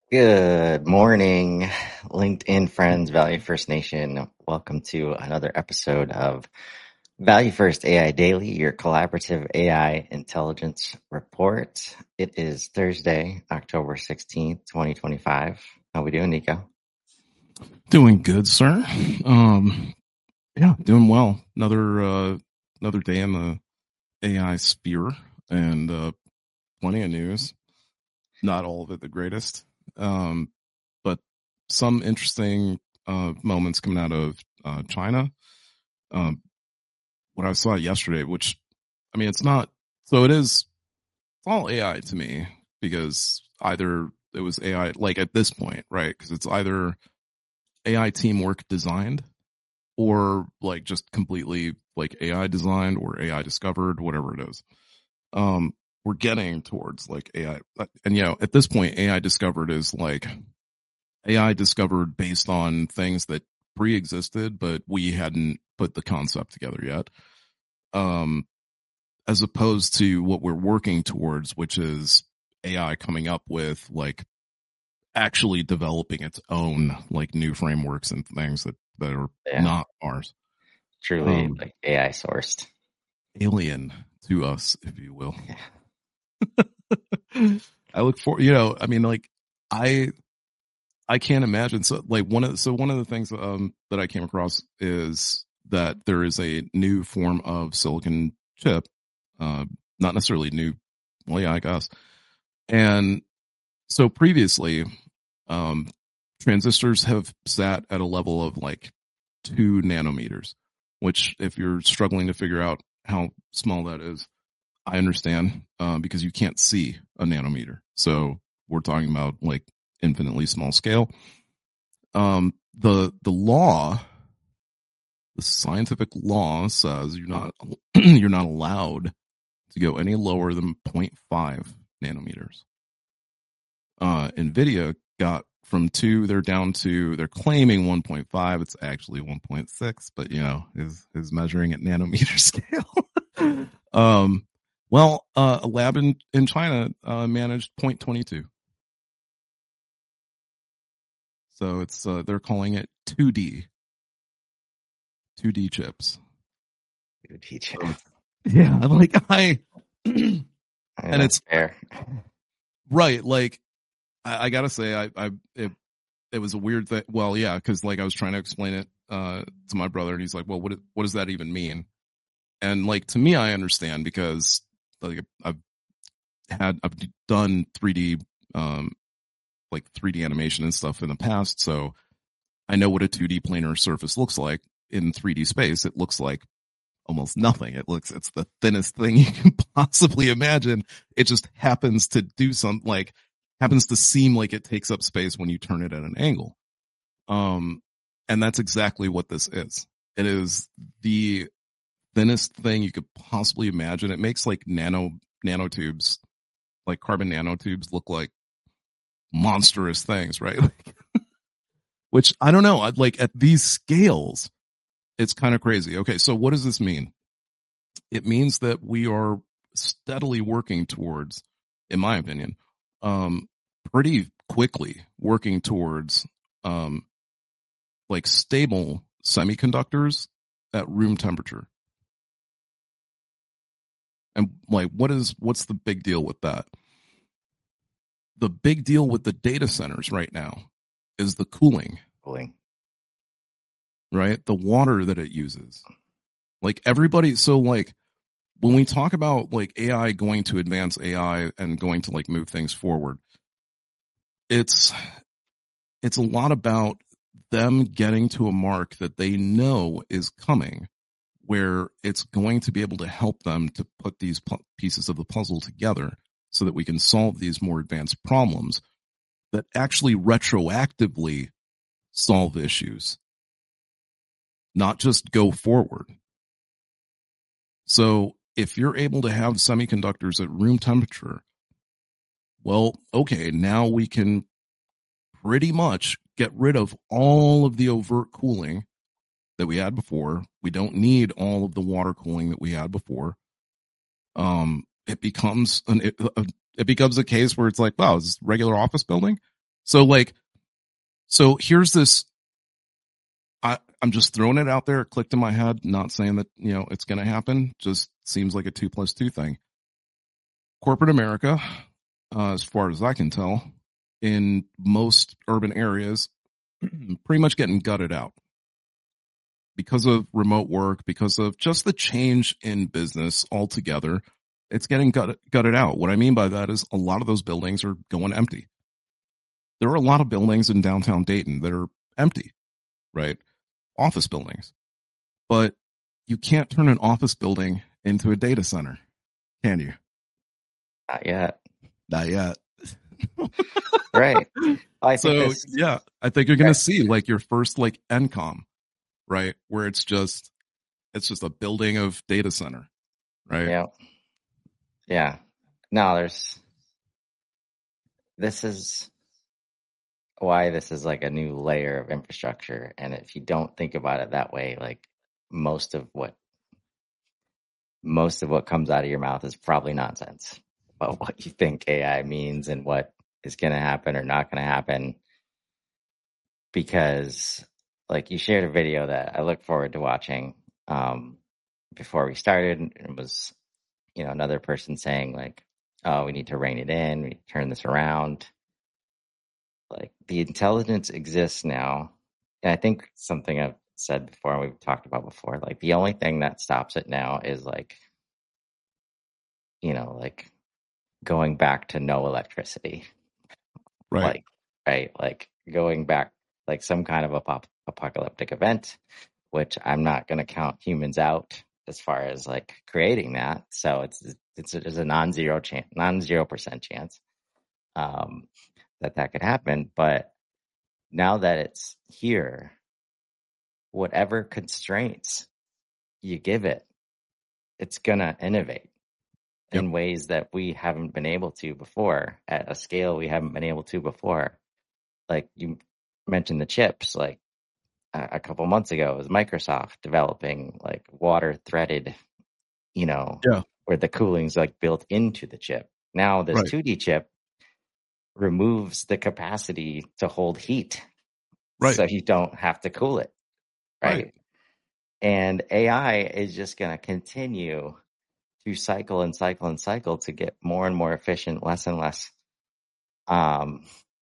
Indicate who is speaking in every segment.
Speaker 1: Good morning, LinkedIn friends, Value First Nation. Welcome to another episode of Value First AI Daily, your collaborative AI intelligence report. It is Thursday, October 16th, 2025. How we doing, Nico?
Speaker 2: Doing good, sir. Yeah, doing well. Another day in the AI sphere, and plenty of news. Not all of it the greatest, but some interesting moments coming out of China. What I saw yesterday, which I mean, it's not. So it is. It's all AI to me because either it was AI, like at this point, right? Because it's either AI teamwork designed or like just completely like AI designed or AI discovered, whatever it is. We're getting towards like AI. And at this point, AI discovered is like AI discovered based on things that pre-existed, but we hadn't put the concept together yet. As opposed to what we're working towards, which is AI coming up with like actually developing its own like new frameworks and things that are not ours.
Speaker 1: Truly like AI sourced.
Speaker 2: Alien to us, if you will. I look for, I mean, like I can't imagine. So like one of the things that I came across is that there is a new form of silicon chip, not necessarily new. Well, yeah, I guess. And so previously, transistors have sat at a level of like 2 nanometers, which if you're struggling to figure out how small that is, I understand, because you can't see a nanometer. So we're talking about like infinitely small scale. The law, the scientific law says you're not you're not allowed to go any lower than 0.5 nanometers. NVIDIA got from 2, they're claiming 1.5. It's actually 1.6, but is measuring at nanometer scale. A lab in China managed 0.22. So it's they're calling it 2D chips.
Speaker 1: 2D chips.
Speaker 2: Yeah, I'm like
Speaker 1: and it's fair.
Speaker 2: Right, like I gotta say, it was a weird thing. Well, yeah, because like I was trying to explain it to my brother, and he's like, "Well, what does that even mean?" And like to me, I understand because like I've done 3D like 3D animation and stuff in the past, so I know what a 2D planar surface looks like in 3D space. It looks like almost nothing. It's the thinnest thing you can possibly imagine. It just happens to do something like happens to seem like it takes up space when you turn it at an angle. And that's exactly what this is. It is the thinnest thing you could possibly imagine. It makes like nanotubes, like carbon nanotubes, look like monstrous things, right? Which I don't know. Like at these scales, it's kind of crazy. Okay, so what does this mean? It means that we are steadily working towards, in my opinion, pretty quickly working towards like stable semiconductors at room temperature. And like what's the big deal with that? The big deal with the data centers right now is the cooling. Right? The water that it uses. Like everybody, so like when we talk about like AI going to advance AI and going to like move things forward, it's a lot about them getting to a mark that they know is coming, where it's going to be able to help them to put these pieces of the puzzle together so that we can solve these more advanced problems that actually retroactively solve issues, not just go forward. So if you're able to have semiconductors at room temperature, well, okay, now we can pretty much get rid of all of the overt cooling that we had before. We don't need all of the water cooling that we had before. It becomes a case where it's like, wow, is this a regular office building? So here's this. I'm just throwing it out there. It clicked in my head. Not saying that, it's going to happen. Just seems like a 2+2 thing. Corporate America, as far as I can tell, in most urban areas, pretty much getting gutted out because of remote work, because of just the change in business altogether. It's getting gutted out. What I mean by that is a lot of those buildings are going empty. There are a lot of buildings in downtown Dayton that are empty, right? Office buildings. But you can't turn an office building into a data center, can you?
Speaker 1: Not yet.
Speaker 2: Not yet.
Speaker 1: Right.
Speaker 2: I think you're going to see like your first like Encom, right? Where it's just a building of data center, right?
Speaker 1: Yeah. Yeah. No, this is why this is like a new layer of infrastructure. And if you don't think about it that way, like most of what comes out of your mouth is probably nonsense about what you think AI means and what is going to happen or not going to happen. Because like you shared a video that I look forward to watching before we started. It was, another person saying like, oh, we need to rein it in. We turn this around. Like the intelligence exists now. And I think something I've said before and we've talked about before, like the only thing that stops it now is like, like going back to no electricity.
Speaker 2: Right.
Speaker 1: Like going back, like some kind of apocalyptic event, which I'm not going to count humans out as far as like creating that. So it's a non-zero chance, non-0% chance that could happen. But now that it's here, whatever constraints you give it, it's going to innovate in ways that we haven't been able to before, at a scale we haven't been able to before. Like you mentioned the chips, like a couple months ago, it was Microsoft developing like water threaded, where the cooling's like built into the chip. Now this 2D chip removes the capacity to hold heat. Right. So you don't have to cool it. Right. And AI is just going to continue to cycle and cycle and cycle to get more and more efficient, less and less, I'll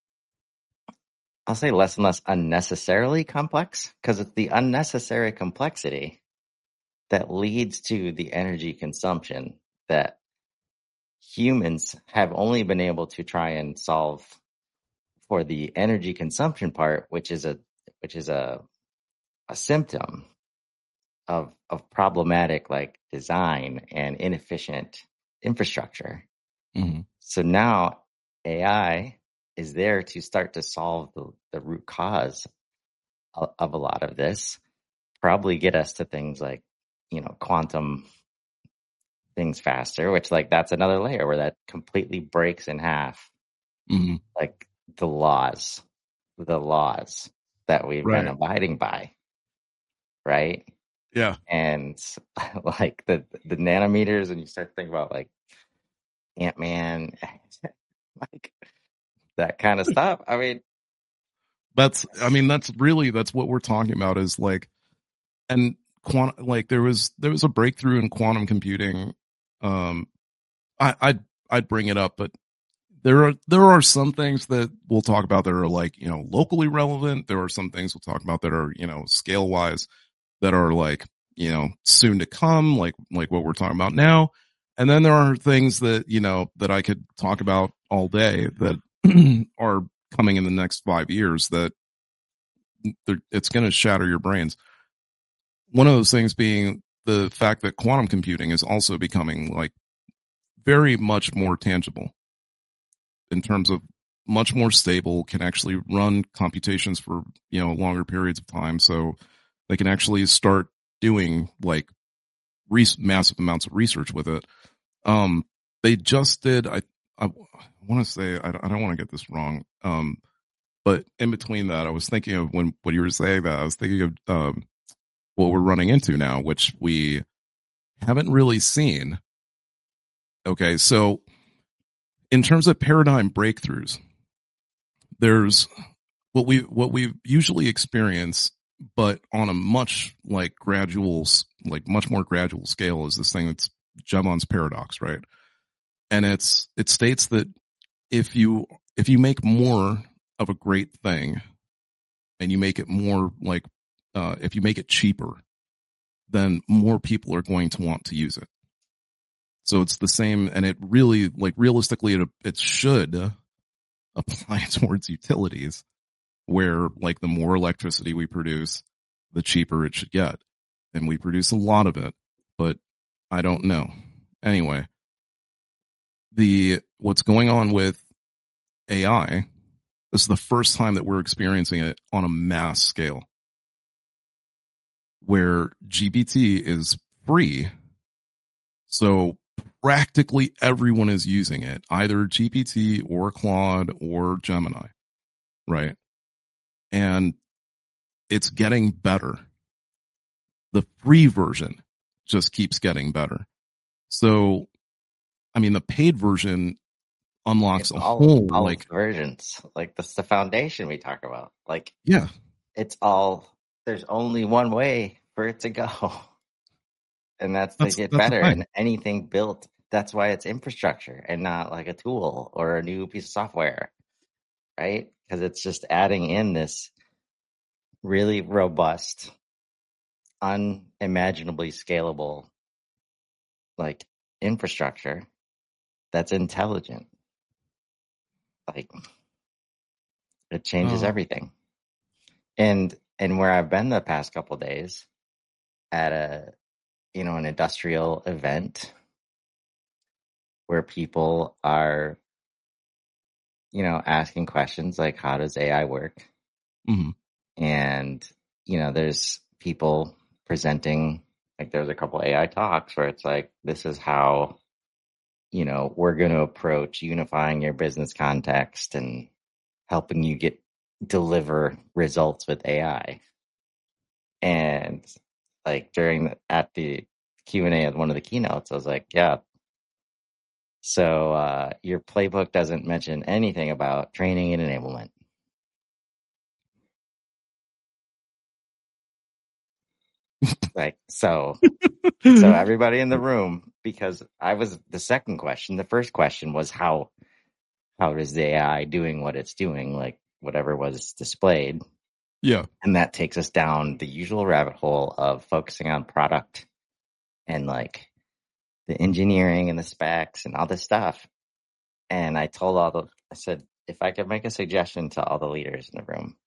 Speaker 1: say less and less unnecessarily complex, because it's the unnecessary complexity that leads to the energy consumption that humans have only been able to try and solve for the energy consumption part, which is a symptom of problematic like design and inefficient infrastructure. Mm-hmm. So now AI is there to start to solve the root cause of a lot of this, probably get us to things like, quantum things faster, which like that's another layer where that completely breaks in half, like the laws that we've been abiding by. Right.
Speaker 2: Yeah.
Speaker 1: And like the nanometers, and you start thinking about like Ant-Man, like that kind of stuff. I mean,
Speaker 2: that's what we're talking about is like, and quantum, like there was a breakthrough in quantum computing. I'd bring it up, but there are some things that we'll talk about that are like, locally relevant. There are some things we'll talk about that are, scale wise, that are like, soon to come, like what we're talking about now. And then there are things that, that I could talk about all day that are coming in the next 5 years that it's going to shatter your brains. One of those things being the fact that quantum computing is also becoming like very much more tangible in terms of much more stable, can actually run computations for, longer periods of time. So they can actually start doing like massive amounts of research with it. They just did, I want to say, I don't want to get this wrong. But in between that, I was thinking of when you were saying that, I was thinking of, what we're running into now, which we haven't really seen. Okay. So in terms of paradigm breakthroughs, there's what we usually experience, but on a much like much more gradual scale, is this thing that's Jevons paradox, right? And it states that if you make more of a great thing and you make it more like if you make it cheaper, then more people are going to want to use it. So it's the same, and it really, like, realistically, it should apply towards utilities, where like the more electricity we produce, the cheaper it should get, and we produce a lot of it. But I don't know. Anyway, what's going on with AI? This is the first time that we're experiencing it on a mass scale, where GPT is free. So practically everyone is using it, either GPT or Claude or Gemini, right? And it's getting better. The free version just keeps getting better. So, I mean, the paid version unlocks
Speaker 1: It's
Speaker 2: a whole,
Speaker 1: all
Speaker 2: like,
Speaker 1: versions. Like that's the foundation we talk about. Like
Speaker 2: yeah,
Speaker 1: it's all, there's only one way for it to go. And that's to get
Speaker 2: that's the
Speaker 1: better.
Speaker 2: thing.
Speaker 1: And anything built, that's why it's infrastructure and not like a tool or a new piece of software, right? Because it's just adding in this really robust, unimaginably scalable like infrastructure that's intelligent. Like it changes
Speaker 2: Uh,
Speaker 1: everything. And where I've been the past couple of days at an industrial event where people are asking questions like, how does AI work?
Speaker 2: mm-hmm.
Speaker 1: And there's people presenting, like there's a couple AI talks where it's like, this is how we're going to approach unifying your business context and helping you deliver results with AI. And like at the Q&A of one of the keynotes, I was like, yeah, so your playbook doesn't mention anything about training and enablement. Like, so everybody in the room, because I was the second question. The first question was how is the AI doing what it's doing, like whatever was displayed.
Speaker 2: Yeah,
Speaker 1: And that takes us down the usual rabbit hole of focusing on product and like the engineering and the specs and all this stuff. And I said, if I could make a suggestion to all the leaders in the room,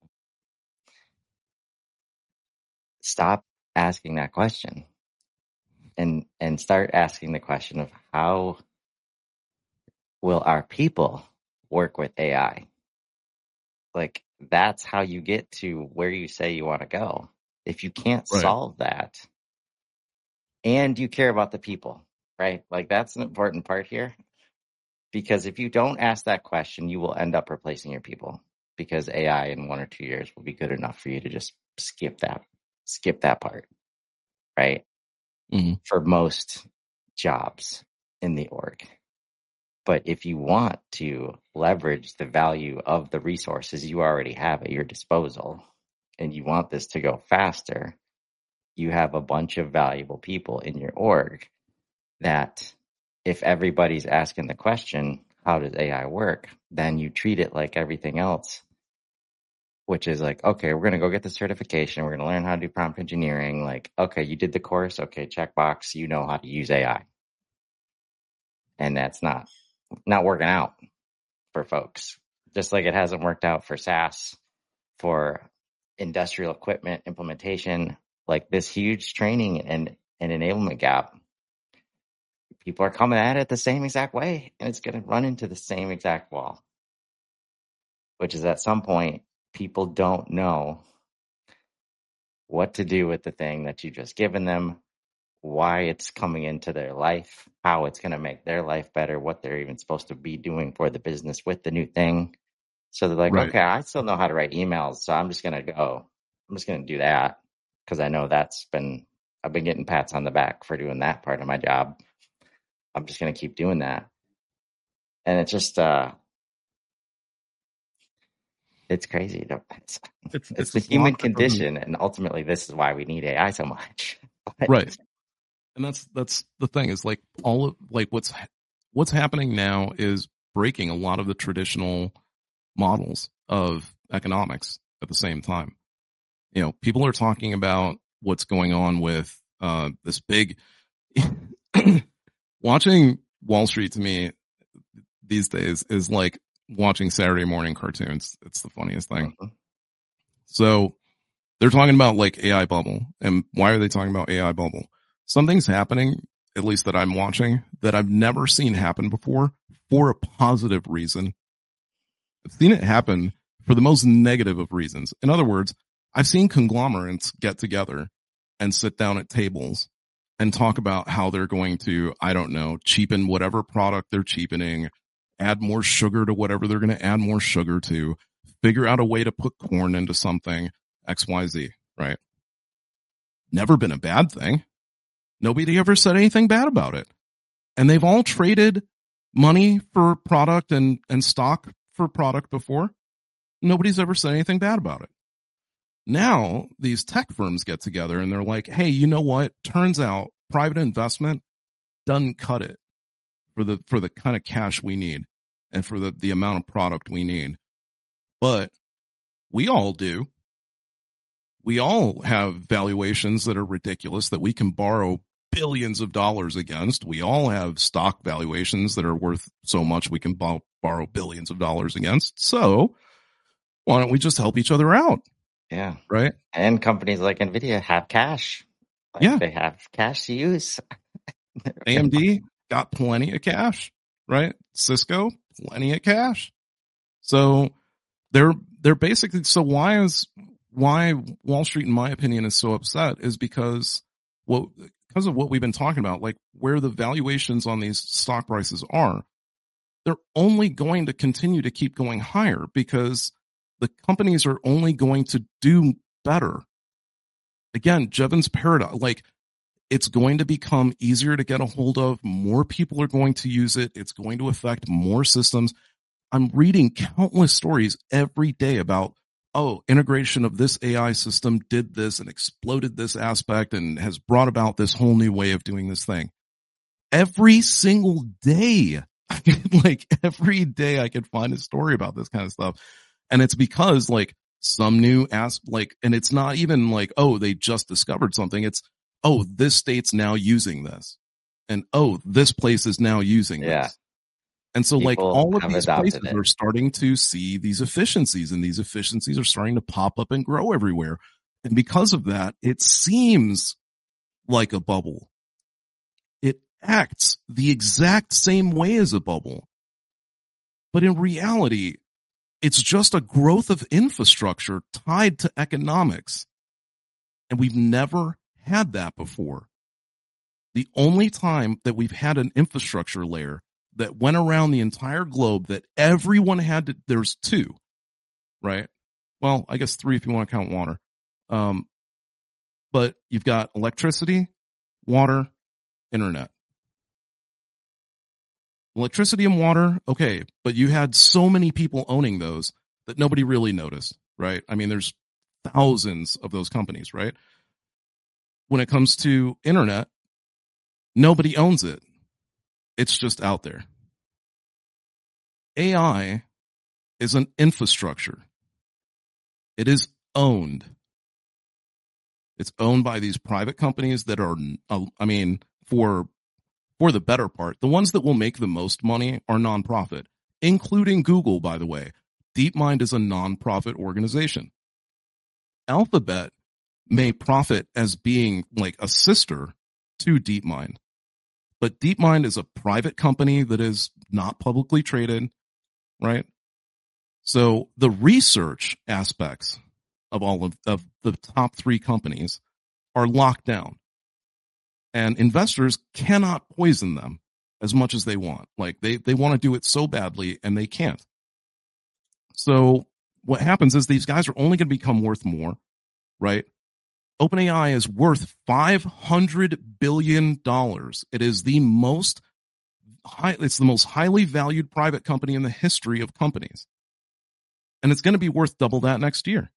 Speaker 1: stop asking that question and start asking the question of how will our people work with AI? Like that's how you get to where you say you want to go. If you can't
Speaker 2: right.
Speaker 1: solve that and you care about the people, right? Like that's an important part here, because if you don't ask that question, you will end up replacing your people, because AI in 1 or 2 years will be good enough for you to just skip that part, right?
Speaker 2: Mm-hmm.
Speaker 1: For most jobs in the org. But if you want to leverage the value of the resources you already have at your disposal, and you want this to go faster, you have a bunch of valuable people in your org that, if everybody's asking the question, how does AI work? Then you treat it like everything else, which is like, okay, we're going to go get the certification. We're going to learn how to do prompt engineering. Like, okay, you did the course. Okay, checkbox. You know how to use AI. And that's not working out for folks. Just like it hasn't worked out for SaaS, for industrial equipment implementation, like this huge training and enablement gap. People are coming at it the same exact way, and it's going to run into the same exact wall, which is at some point, people don't know what to do with the thing that you just given them, why it's coming into their life, how it's going to make their life better, what they're even supposed to be doing for the business with the new thing. So they're like,
Speaker 2: Right.
Speaker 1: okay, I still know how to write emails, so I'm just going to do that, because I know I've been getting pats on the back for doing that part of my job. I'm just going to keep doing that. And it's just, It's crazy. It's
Speaker 2: It's
Speaker 1: the
Speaker 2: a block
Speaker 1: human
Speaker 2: that doesn't
Speaker 1: condition, and ultimately, this is why we need AI so much. But
Speaker 2: right. And that's the thing is like all of like what's happening now is breaking a lot of the traditional models of economics at the same time. You know, people are talking about what's going on with this big watching Wall Street to me these days is like watching Saturday morning cartoons. It's the funniest thing.
Speaker 1: Mhm.
Speaker 2: So they're talking about like AI bubble. And why are they talking about AI bubble? Something's happening, at least that I'm watching, that I've never seen happen before for a positive reason. I've seen it happen for the most negative of reasons. In other words, I've seen conglomerates get together and sit down at tables and talk about how they're going to, I don't know, cheapen whatever product they're cheapening, add more sugar to whatever they're going to add more sugar to, figure out a way to put corn into something, XYZ, right? Never been a bad thing. Nobody ever said anything bad about it. And they've all traded money for product and stock for product before. Nobody's ever said anything bad about it. Now these tech firms get together and they're like, hey, you know what? Turns out private investment doesn't cut it for the kind of cash we need and for the amount of product we need. But we all do. We all have valuations that are ridiculous that we can borrow billions of dollars against. We all have stock valuations that are worth so much we can borrow billions of dollars against. So why don't we just help each other out?
Speaker 1: Yeah.
Speaker 2: Right.
Speaker 1: And companies like NVIDIA have cash. Like
Speaker 2: Yeah.
Speaker 1: they have cash to use.
Speaker 2: AMD got plenty of cash, right? Cisco, plenty of cash. So they're basically, so why Wall Street, in my opinion, is so upset is because of what we've been talking about, like where the valuations on these stock prices are, they're only going to continue to keep going higher because the companies are only going to do better. Again, Jevons paradox, like it's going to become easier to get a hold of. More people are going to use it. It's going to affect more systems. I'm reading countless stories every day about, oh, integration of this AI system did this and exploded this aspect and has brought about this whole new way of doing this thing. Every single day, like every day I could find a story about this kind of stuff. And it's because like some new and it's not even like, oh, they just discovered something. It's, oh, this state's now using this. And oh, this place is now using this. And so like all of these places are starting to see these efficiencies, and these efficiencies are starting to pop up and grow everywhere. And because of that, it seems like a bubble. It acts the exact same way as a bubble. But in reality, it's just a growth of infrastructure tied to economics. And we've never had that before. The only time that we've had an infrastructure layer that went around the entire globe that everyone had to, there's two, right? Well, I guess three if you want to count water. But you've got electricity, water, internet. Electricity and water, okay, but you had so many people owning those that nobody really noticed, right? I mean, there's thousands of those companies, right? When it comes to internet, nobody owns it. It's just out there. AI is an infrastructure. It is owned. It's owned by these private companies that are, I mean, for the better part, the ones that will make the most money are nonprofit, including Google, by the way. DeepMind is a nonprofit organization. Alphabet may profit as being like a sister to DeepMind, but DeepMind is a private company that is not publicly traded, right? So the research aspects of all of the top three companies are locked down. And investors cannot poison them as much as they want. Like they want to do it so badly and they can't. So what happens is these guys are only going to become worth more, right? OpenAI is worth $500 billion. It is the most highly valued private company in the history of companies. and it's going to be worth double that next year.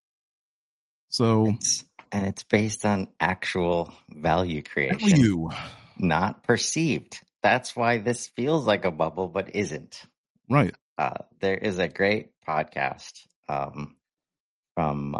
Speaker 2: So,
Speaker 1: and it's based on actual value creation, not perceived. That's why this feels like a bubble, but isn't.
Speaker 2: Right.
Speaker 1: There is a great podcast from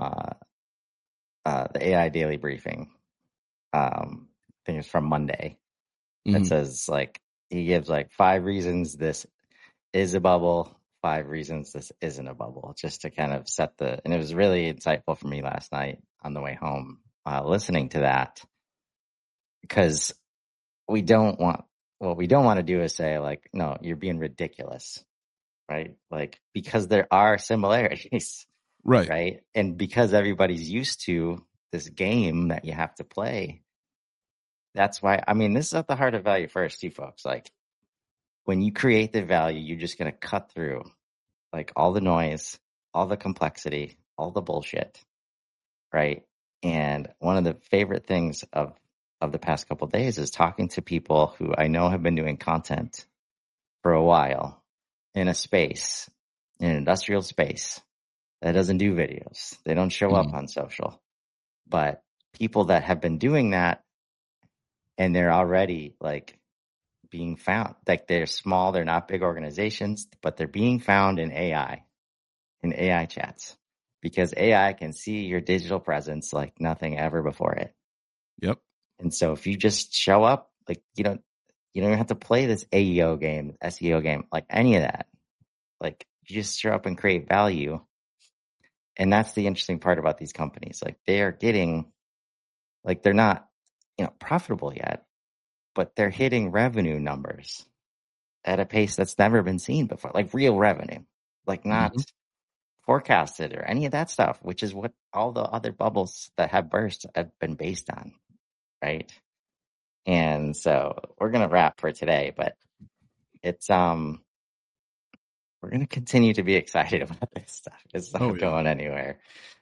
Speaker 1: the AI Daily Briefing. I think it's from Monday. It says he gives 5 reasons this is a bubble, 5 reasons this isn't a bubble, just to kind of and it was really insightful for me last night on the way home, listening to that, because what we don't want to do is say no, you're being ridiculous, right? Because there are similarities, right? And because everybody's used to this game that you have to play. That's why, this is at the heart of Value First, you folks. When you create the value, you're just going to cut through all the noise, all the complexity, all the bullshit, right? And one of the favorite things of the past couple of days is talking to people who I know have been doing content for a while in a space, in an industrial space that doesn't do videos. They don't show up on social, but people that have been doing that, and they're already being found. They're small, they're not big organizations, but they're being found in AI chats, because AI can see your digital presence like nothing ever before it.
Speaker 2: Yep.
Speaker 1: And so if you just show up, you don't even have to play this AEO game, SEO game, any of that. You just show up and create value. And that's the interesting part about these companies. They are getting, they're not, profitable yet, but they're hitting revenue numbers at a pace that's never been seen before, real revenue, not forecasted or any of that stuff, which is what all the other bubbles that have burst have been based on, right? And so we're going to wrap for today, but it's, we're going to continue to be excited about this stuff. It's not going anywhere.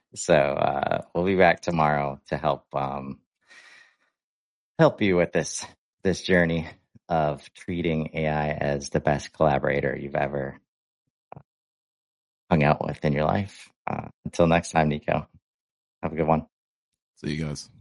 Speaker 1: So we'll be back tomorrow to help you with this journey of treating AI as the best collaborator you've ever hung out with in your life. Until next time, Nico, have a good one.
Speaker 2: See you guys.